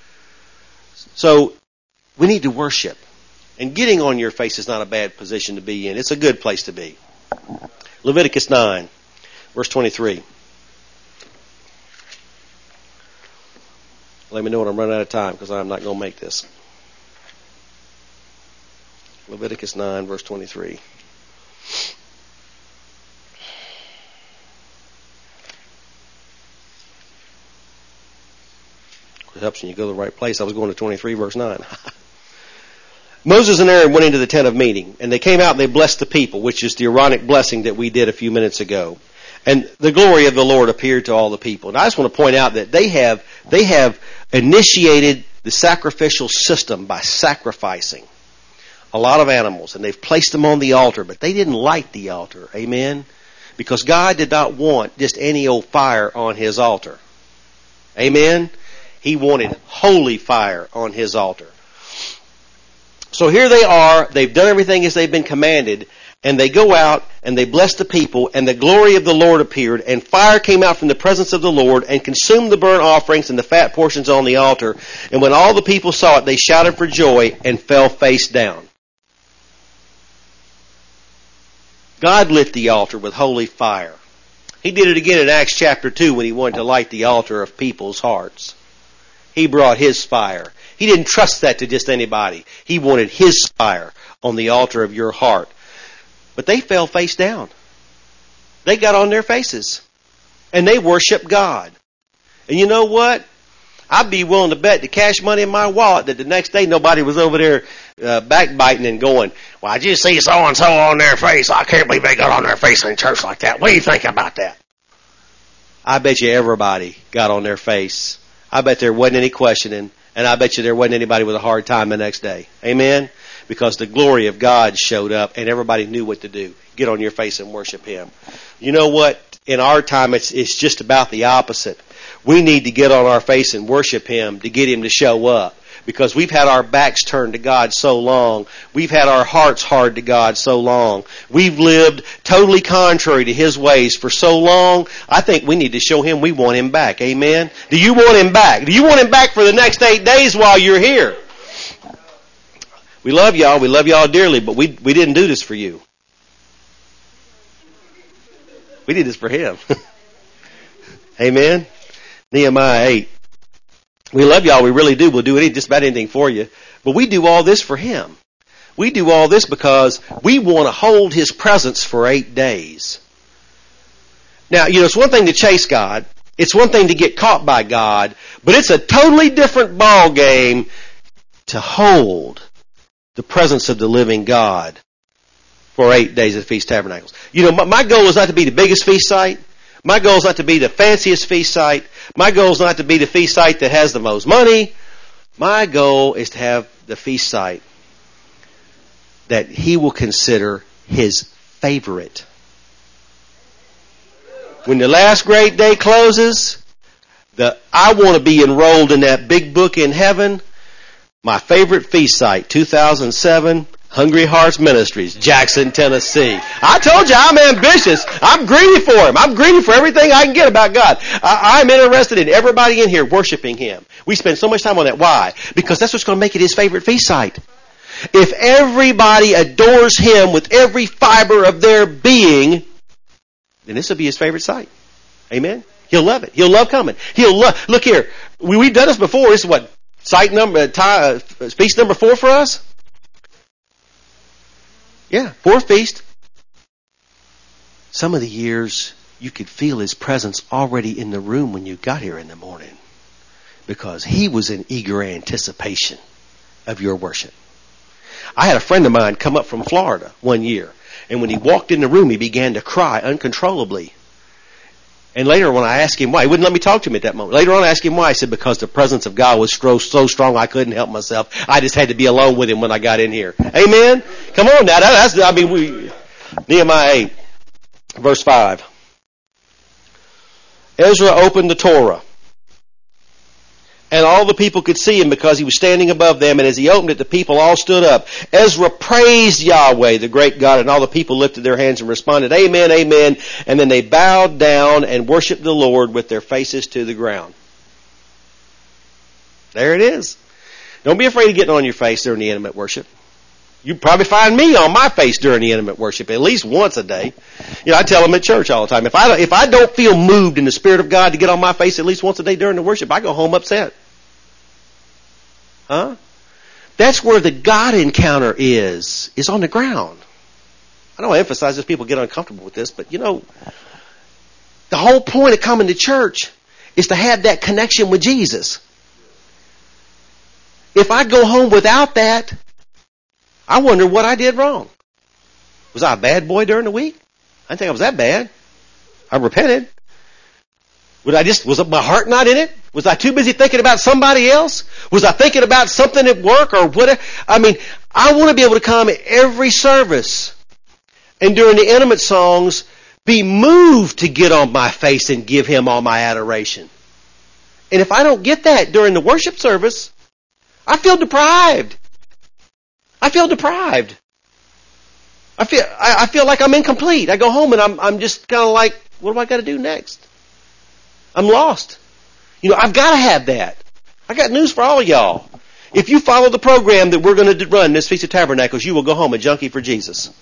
So we need to worship. And getting on your face is not a bad position to be in. It's a good place to be. Leviticus nine, verse twenty-three. Let me know when I'm running out of time, because I'm not going to make this. Leviticus nine, verse twenty-three. It helps when you go to the right place. I was going to twenty-three, verse nine. Moses and Aaron went into the tent of meeting, and they came out and they blessed the people, which is the Aaronic blessing that we did a few minutes ago. And the glory of the Lord appeared to all the people. And I just want to point out that they have they have initiated the sacrificial system by sacrificing a lot of animals, and they've placed them on the altar, but they didn't light the altar. Amen? Because God did not want just any old fire on his altar. Amen? He wanted holy fire on his altar. So here they are, they've done everything as they've been commanded, and they go out and they bless the people, and the glory of the Lord appeared, and fire came out from the presence of the Lord and consumed the burnt offerings and the fat portions on the altar. And when all the people saw it, they shouted for joy and fell face down. God lit the altar with holy fire. He did it again in Acts chapter two when he wanted to light the altar of people's hearts. He brought his fire. He didn't trust that to just anybody. He wanted his fire on the altar of your heart. But they fell face down. They got on their faces. And they worshiped God. And you know what? I'd be willing to bet the cash money in my wallet that the next day nobody was over there uh, backbiting and going, well, I just see so-and-so on their face. I can't believe they got on their face in church like that. What do you think about that? I bet you everybody got on their face. I bet there wasn't any questioning. And I bet you there wasn't anybody with a hard time the next day. Amen? Because the glory of God showed up and everybody knew what to do. Get on your face and worship him. You know what? In our time, it's, it's just about the opposite. We need to get on our face and worship him to get him to show up. Because we've had our backs turned to God so long. We've had our hearts hard to God so long. We've lived totally contrary to his ways for so long. I think we need to show him we want him back. Amen? Do you want him back? Do you want him back for the next eight days while you're here? We love y'all. We love y'all dearly, but we we didn't do this for you. We did this for him. Amen? Nehemiah eight. We love y'all. We really do. We'll do any, just about anything for you. But we do all this for him. We do all this because we want to hold his presence for eight days. Now, you know, it's one thing to chase God. It's one thing to get caught by God. But it's a totally different ball game to hold the presence of the living God for eight days at Feast Tabernacles. You know, my, my goal is not to be the biggest feast site. My goal is not to be the fanciest feast site. My goal is not to be the feast site that has the most money. My goal is to have the feast site that he will consider his favorite. When the last great day closes, the I want to be enrolled in that big book in heaven. My favorite feast site, two thousand seven, Hungry Hearts Ministries, Jackson, Tennessee. I told you I'm ambitious. I'm greedy for him. I'm greedy for everything I can get about God. I, I'm interested in everybody in here worshiping him. We spend so much time on that. Why? Because that's what's going to make it his favorite feast site. If everybody adores him with every fiber of their being, then this will be his favorite site. Amen? He'll love it. He'll love coming. He'll love, look here. We, we've done this before. This is what, site number, uh, uh, feast number four for us? Yeah, fourth feast. Some of the years you could feel his presence already in the room when you got here in the morning because he was in eager anticipation of your worship. I had a friend of mine come up from Florida one year, and when he walked in the room, he began to cry uncontrollably. And later when I asked him why, he wouldn't let me talk to him at that moment. Later on I asked him why. I said, because the presence of God was so, so strong I couldn't help myself. I just had to be alone with him when I got in here. Amen? Come on now. That, that's, I mean, we, Nehemiah eight, verse five. Ezra opened the Torah And all the people could see him because he was standing above them. And as he opened it, the people all stood up. Ezra praised Yahweh, the great God, and all the people lifted their hands and responded, Amen, Amen. And then they bowed down and worshiped the Lord with their faces to the ground. There it is. Don't be afraid of getting on your face during the intimate worship. You probably find me on my face during the intimate worship at least once a day. You know, I tell them at church all the time, if I don't, if I don't feel moved in the Spirit of God to get on my face at least once a day during the worship, I go home upset. Huh? That's where the God encounter is, is on the ground. I don't emphasize this, people get uncomfortable with this, but you know, the whole point of coming to church is to have that connection with Jesus. If I go home without that, I wonder what I did wrong. Was I a bad boy during the week? I didn't think I was that bad. I repented. Was I just, was my heart not in it? Was I too busy thinking about somebody else? Was I thinking about something at work or whatever? I mean, I want to be able to come every service and during the intimate songs be moved to get on my face and give him all my adoration. And if I don't get that during the worship service, I feel deprived. I feel deprived. I feel I, I feel like I'm incomplete. I go home and I'm I'm just kind of like, what do I got to do next? I'm lost. You know, I've got to have that. I got news for all y'all. If you follow the program that we're going to run this Feast of Tabernacles, you will go home a junkie for Jesus.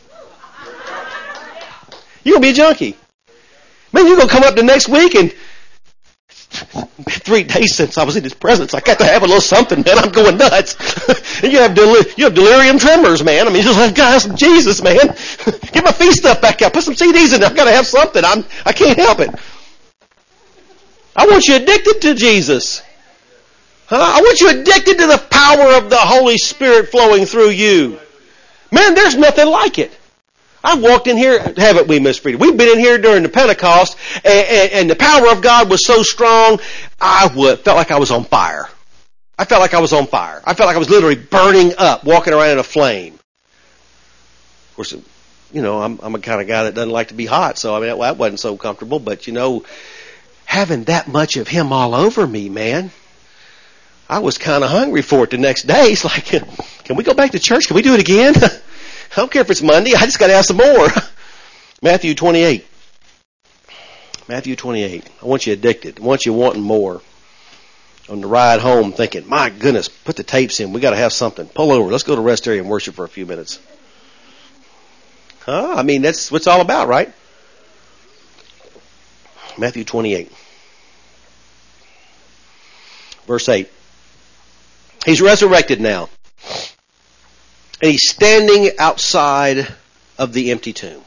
You're going to be a junkie. Man, you're going to come up the next week and three days since I was in his presence, I got to have a little something, man. I'm going nuts. And you have deli- you have delirium tremors, man. I mean, you just like, God, some Jesus, man. Get my feet stuff back out. Put some C Ds in there. I've got to have something. I'm, I can't help it. I want you addicted to Jesus. Huh? I want you addicted to the power of the Holy Spirit flowing through you. Man, there's nothing like it. I walked in here, haven't we, Miss Frida? We've been in here during the Pentecost, and, and, and the power of God was so strong, I would, felt like I was on fire. I felt like I was on fire. I felt like I was literally burning up, walking around in a flame. Of course, you know, I'm, I'm a kind of guy that doesn't like to be hot, so I mean, that, that wasn't so comfortable, but you know, having that much of him all over me, man, I was kind of hungry for it the next day. It's like, can we go back to church? Can we do it again? I don't care if it's Monday. I just got to have some more. Matthew twenty-eight. Matthew twenty-eight. I want you addicted. I want you wanting more. On the ride home thinking, my goodness, put the tapes in. We got to have something. Pull over. Let's go to rest area and worship for a few minutes. Huh? I mean, that's what it's all about, right? Matthew twenty-eight. Verse eight. He's resurrected now. And he's standing outside of the empty tomb.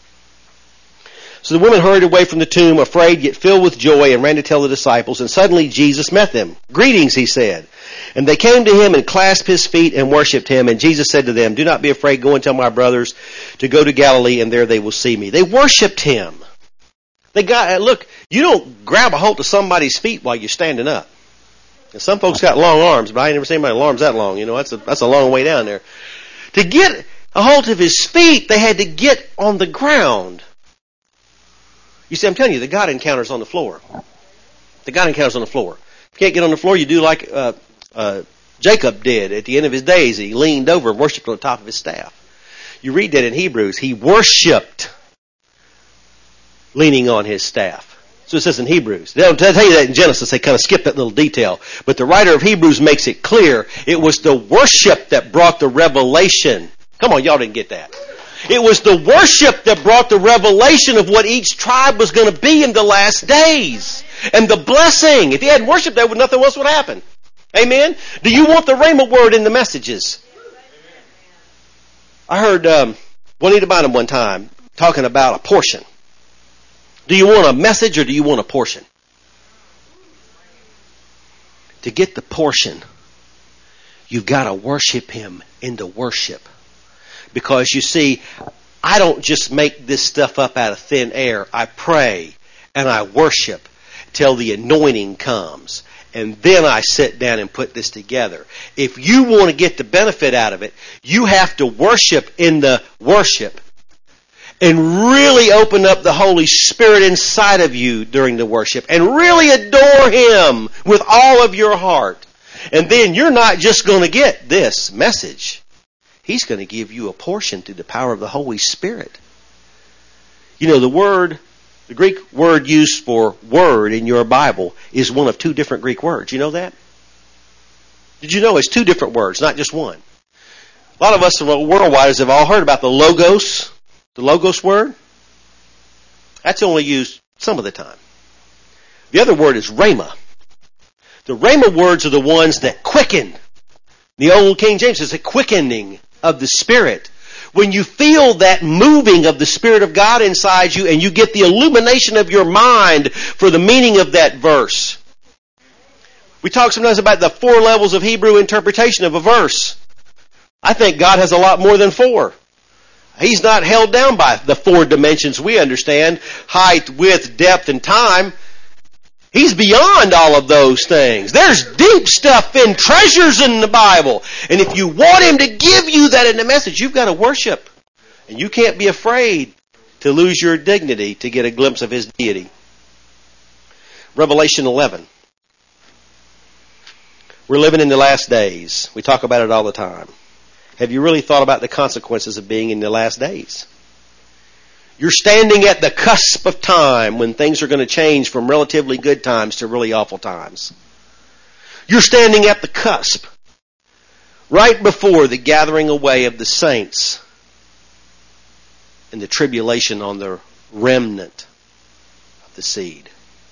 So the women hurried away from the tomb, afraid yet filled with joy, and ran to tell the disciples. And suddenly Jesus met them. Greetings, he said. And they came to him and clasped his feet and worshipped him. And Jesus said to them, do not be afraid. Go and tell my brothers to go to Galilee, and there they will see me. They worshipped him. They got, look, you don't grab a hold of somebody's feet while you're standing up. And some folks got long arms, but I ain't never seen anybody's arms that long. You know, that's a, that's a long way down there. To get a hold of his feet, they had to get on the ground. You see, I'm telling you, the God encounter's on the floor. The God encounter's on the floor. If you can't get on the floor, you do like uh, uh, Jacob did at the end of his days. He leaned over and worshipped on the top of his staff. You read that in Hebrews. He worshipped leaning on his staff. So it says in Hebrews. They'll tell you that in Genesis. They kind of skip that little detail. But the writer of Hebrews makes it clear. It was the worship that brought the revelation. Come on, y'all didn't get that. It was the worship that brought the revelation of what each tribe was going to be in the last days. And the blessing. If you hadn't worshiped that, nothing else would happen. Amen? Do you want the Rhema word in the messages? I heard um, Juanita Bynum one time talking about a portion. Do you want a message or do you want a portion? To get the portion, you've got to worship him in the worship. Because you see, I don't just make this stuff up out of thin air. I pray and I worship till the anointing comes. And then I sit down and put this together. If you want to get the benefit out of it, you have to worship in the worship. and really open up the Holy Spirit inside of you during the worship and really adore Him with all of your heart. And then you're not just going to get this message. He's going to give you a portion through the power of the Holy Spirit. You know, the word, the Greek word used for word in your Bible is one of two different Greek words. You know that? Did you know it's two different words, not just one? A lot of us worldwide have all heard about the logos, the logos word. That's only used some of the time. The other word is rhema. The rhema words are the ones that quicken. The old King James says a quickening of the Spirit. When you feel that moving of the Spirit of God inside you and you get the illumination of your mind for the meaning of that verse. We talk sometimes about the four levels of Hebrew interpretation of a verse. I think God has a lot more than four. He's not held down by the four dimensions we understand, height, width, depth, and time. He's beyond all of those things. There's deep stuff in treasures in the Bible. And if you want Him to give you that in the message, you've got to worship. And you can't be afraid to lose your dignity to get a glimpse of His deity. Revelation eleven. We're living in the last days. We talk about it all the time. Have you really thought about the consequences of being in the last days? You're standing at the cusp of time when things are going to change from relatively good times to really awful times. You're standing at the cusp, right before the gathering away of the saints and the tribulation on the remnant of the seed.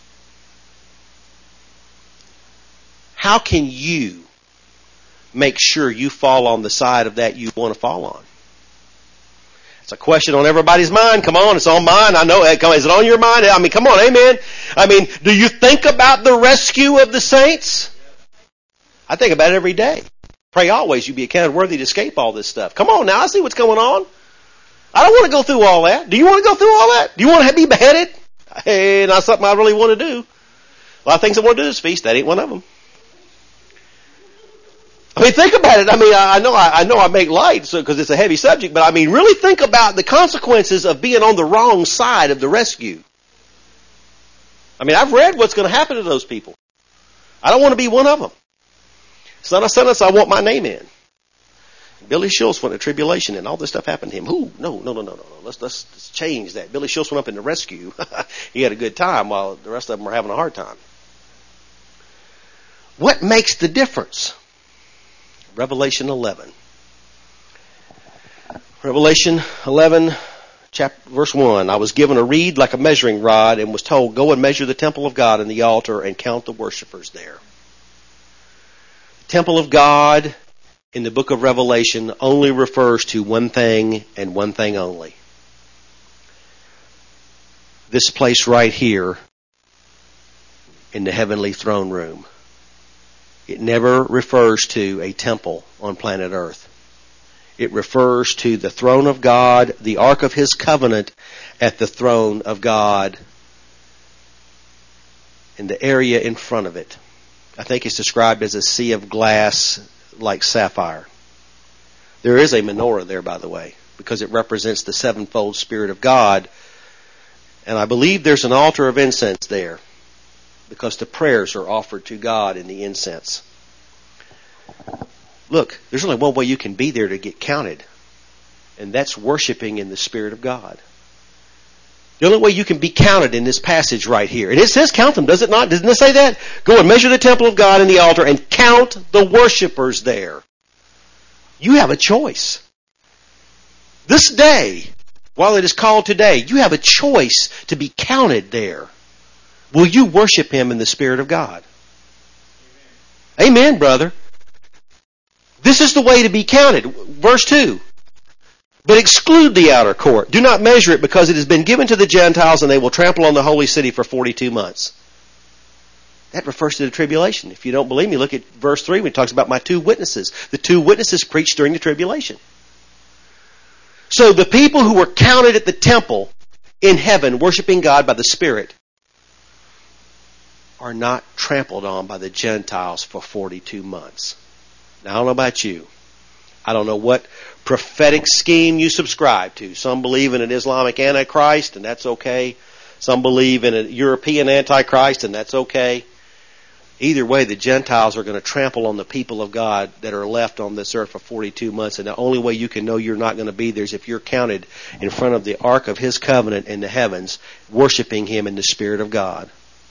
How can you make sure you fall on the side of that you want to fall on? It's a question on everybody's mind. Come on, it's on mine. I know. Is it on your mind? I mean, come on, amen. I mean, do you think about the rescue of the saints? I think about it every day. Pray always you be accounted worthy to escape all this stuff. Come on now, I see what's going on. I don't want to go through all that. Do you want to go through all that? Do you want to be beheaded? Hey, not something I really want to do. A lot of things I want to do this feast. That ain't one of them. I mean, think about it. I mean, I know I, I know I make light so because it's a heavy subject, but I mean, really think about the consequences of being on the wrong side of the rescue. I mean, I've read what's going to happen to those people. I don't want to be one of them. It's not a sentence I want my name in. Billy Schultz went to tribulation and all this stuff happened to him. Ooh, no, no, no, no, no. Let's, let's, let's change that. Billy Schultz went up in the rescue. He had a good time while the rest of them were having a hard time. What makes the difference? Revelation eleven. Revelation eleven, chapter, verse one. I was given a reed like a measuring rod and was told, go and measure the temple of God and the altar and count the worshipers there. The temple of God in the book of Revelation only refers to one thing and one thing only. This place right here in the heavenly throne room. It never refers to a temple on planet Earth. It refers to the throne of God, the ark of His covenant at the throne of God, and the area in front of it. I think it's described as a sea of glass like sapphire. There is a menorah there, by the way, because it represents the sevenfold Spirit of God. And I believe there's an altar of incense there, because the prayers are offered to God in the incense. Look, there's only one way you can be there to get counted, and that's worshiping in the Spirit of God. The only way you can be counted in this passage right here, and it says count them, does it not? Doesn't it say that? Go and measure the temple of God and the altar and count the worshipers there. You have a choice. This day, while it is called today, you have a choice to be counted there. Will you worship Him in the Spirit of God? Amen, Amen, brother. This is the way to be counted. Verse two. But exclude the outer court. Do not measure it, because it has been given to the Gentiles, and they will trample on the holy city for forty-two months. That refers to the tribulation. If you don't believe me, look at verse three when it talks about my two witnesses. The two witnesses preached during the tribulation. So the people who were counted at the temple in heaven, worshiping God by the Spirit, are not trampled on by the Gentiles for forty-two months. Now, I don't know about you, I don't know what prophetic scheme you subscribe to. Some believe in an Islamic Antichrist, and that's okay. Some believe in a European Antichrist, and that's okay. Either way, the Gentiles are going to trample on the people of God that are left on this earth for forty-two months. And the only way you can know you're not going to be there is if you're counted in front of the ark of His covenant in the heavens, worshiping Him in the Spirit of God.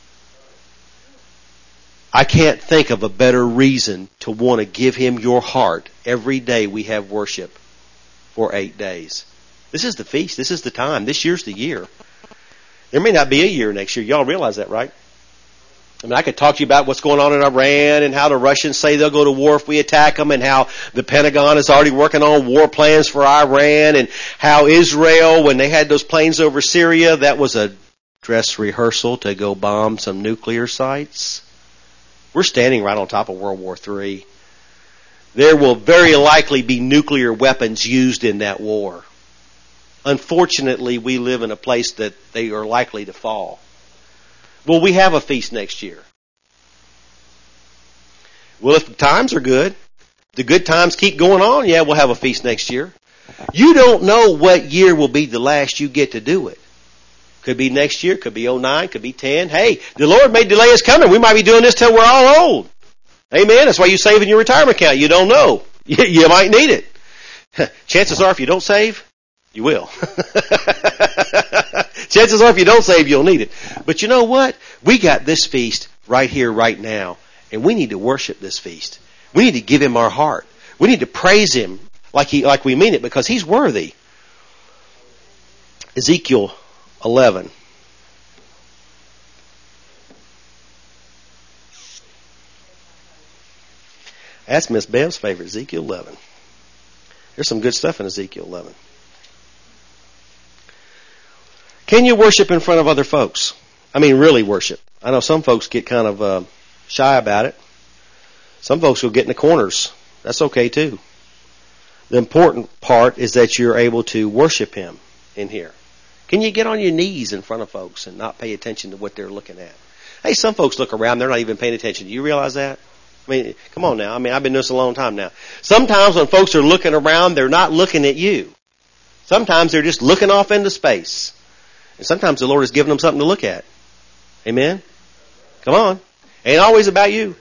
I can't think of a better reason to want to give Him your heart every day we have worship for eight days. This is the feast. This is the time. This year's the year. There may not be a year next year. Y'all realize that, right? I mean, I could talk to you about what's going on in Iran and how the Russians say they'll go to war if we attack them, and how the Pentagon is already working on war plans for Iran, and how Israel, when they had those planes over Syria, that was a dress rehearsal to go bomb some nuclear sites. We're standing right on top of World War Three. There will very likely be nuclear weapons used in that war. Unfortunately, we live in a place that they are likely to fall. Will we have a feast next year? Well, if the times are good, the good times keep going on, yeah, we'll have a feast next year. You don't know what year will be the last you get to do it. Could be next year, could be oh nine, could be ten. Hey, the Lord may delay His coming. We might be doing this till we're all old. Amen. That's why you save in your retirement account. You don't know. You, you might need it. Chances are if you don't save, you will. Chances are if you don't save, you'll need it. But you know what? We got this feast right here, right now. And we need to worship this feast. We need to give Him our heart. We need to praise Him like he, like we mean it, because He's worthy. Ezekiel eleven. That's Miss Bev's favorite, Ezekiel eleven. There's some good stuff in Ezekiel eleven. Can you worship in front of other folks? I mean, really worship. I know some folks get kind of uh, shy about it. Some folks will get in the corners. That's okay too. The important part is that you're able to worship Him in here. Can you get on your knees in front of folks and not pay attention to what they're looking at? Hey, some folks look around, they're not even paying attention. Do you realize that? I mean, come on now. I mean, I've been doing this a long time now. Sometimes when folks are looking around, they're not looking at you. Sometimes they're just looking off into space. And sometimes the Lord has given them something to look at. Amen? Come on. Ain't always about you.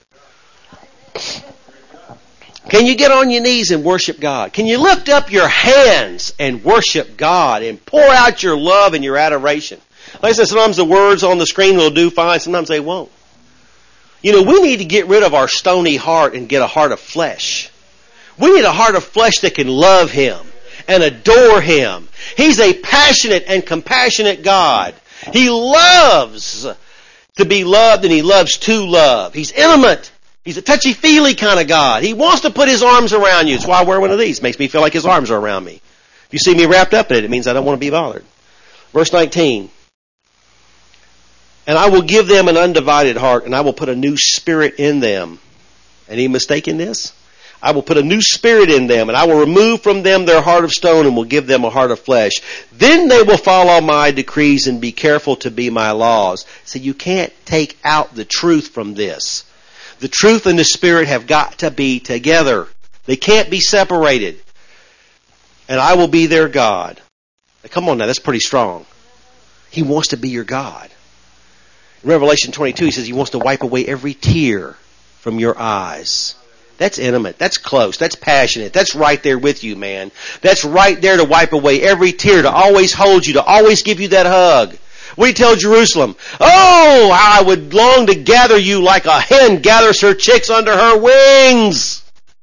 Can you get on your knees and worship God? Can you lift up your hands and worship God and pour out your love and your adoration? Like I said, sometimes the words on the screen will do fine, sometimes they won't. You know, we need to get rid of our stony heart and get a heart of flesh. We need a heart of flesh that can love Him and adore Him. He's a passionate and compassionate God. He loves to be loved, and He loves to love. He's intimate. He's a touchy-feely kind of God. He wants to put His arms around you. That's why I wear one of these. It makes me feel like His arms are around me. If you see me wrapped up in it, it means I don't want to be bothered. Verse nineteen. And I will give them an undivided heart, and I will put a new spirit in them. Any mistake in this? I will put a new spirit in them, and I will remove from them their heart of stone, and will give them a heart of flesh. Then they will follow my decrees and be careful to be my laws. So you can't take out the truth from this. The truth and the Spirit have got to be together. They can't be separated. And I will be their God. Now, come on now, that's pretty strong. He wants to be your God. In Revelation twenty-two, He says He wants to wipe away every tear from your eyes. That's intimate. That's close. That's passionate. That's right there with you, man. That's right there to wipe away every tear, to always hold you, to always give you that hug. What did He tell Jerusalem? Oh, how I would long to gather you like a hen gathers her chicks under her wings.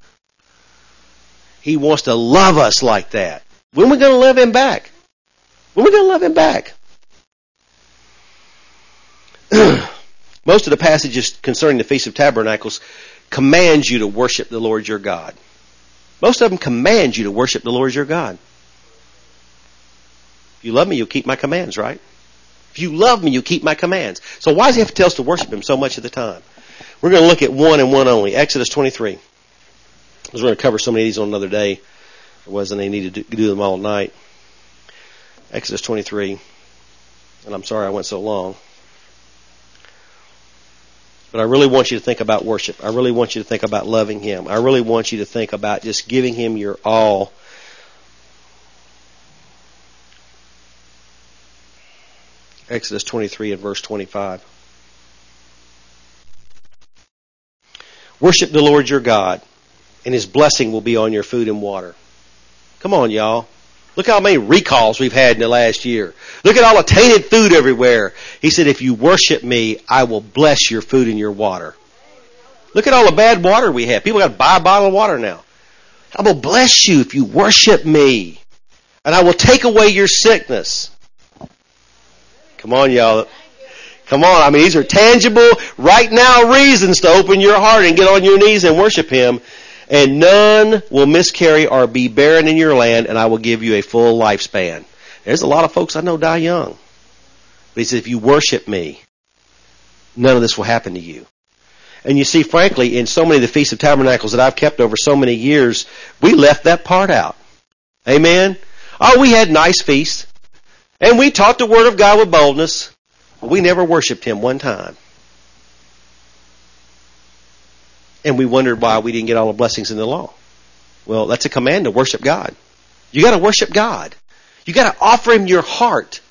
He wants to love us like that. When are we going to love Him back? When are we going to love Him back? Most of the passages concerning the Feast of Tabernacles command you to worship the Lord your God. Most of them command you to worship the Lord your God. If you love me, you'll keep my commands, right? If you love me, you'll keep my commands. So why does He have to tell us to worship Him so much of the time? We're going to look at one and one only. Exodus twenty-three. Because we're going to cover so many of these on another day. It wasn't they needed to do them all night. Exodus twenty-three. And I'm sorry I went so long. But I really want you to think about worship. I really want you to think about loving Him. I really want you to think about just giving Him your all. Exodus twenty-three and verse twenty-five. Worship the Lord your God, and His blessing will be on your food and water. Come on, y'all. Look how many recalls we've had in the last year. Look at all the tainted food everywhere. He said, if you worship me, I will bless your food and your water. Look at all the bad water we have. People got to buy a bottle of water now. I will bless you if you worship me. And I will take away your sickness. Come on, y'all. Come on. I mean, these are tangible, right now reasons to open your heart and get on your knees and worship Him. And none will miscarry or be barren in your land, and I will give you a full lifespan. There's a lot of folks I know die young. But He says, if you worship me, none of this will happen to you. And you see, frankly, in so many of the Feast of Tabernacles that I've kept over so many years, we left that part out. Amen? Oh, we had nice feasts. And we taught the Word of God with boldness. But we never worshiped Him one time. And we wondered why we didn't get all the blessings in the law. Well, that's a command to worship God. You got to worship God. You got to offer Him your heart.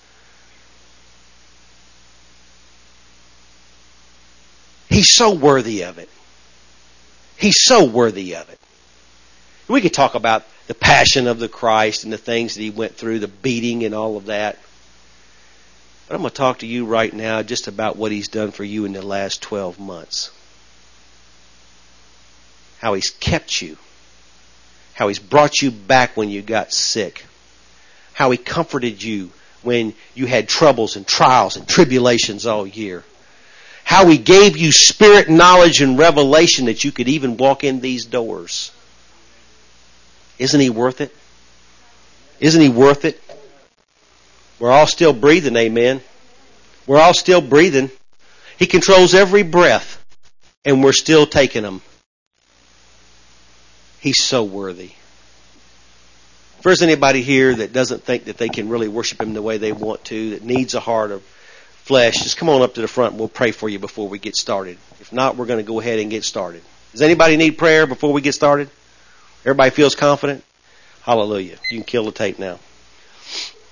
He's so worthy of it. He's so worthy of it. We could talk about the passion of the Christ and the things that He went through, the beating and all of that. But I'm going to talk to you right now just about what He's done for you in the last twelve months. How He's kept you. How He's brought you back when you got sick. How He comforted you when you had troubles and trials and tribulations all year. How He gave you spirit knowledge and revelation that you could even walk in these doors. Isn't He worth it? Isn't He worth it? We're all still breathing, amen. We're all still breathing. He controls every breath, and we're still taking them. He's so worthy. If there's anybody here that doesn't think that they can really worship Him the way they want to, that needs a heart of flesh, just come on up to the front and we'll pray for you before we get started. If not, we're going to go ahead and get started. Does anybody need prayer before we get started? Everybody feels confident? Hallelujah. You can kill the tape now.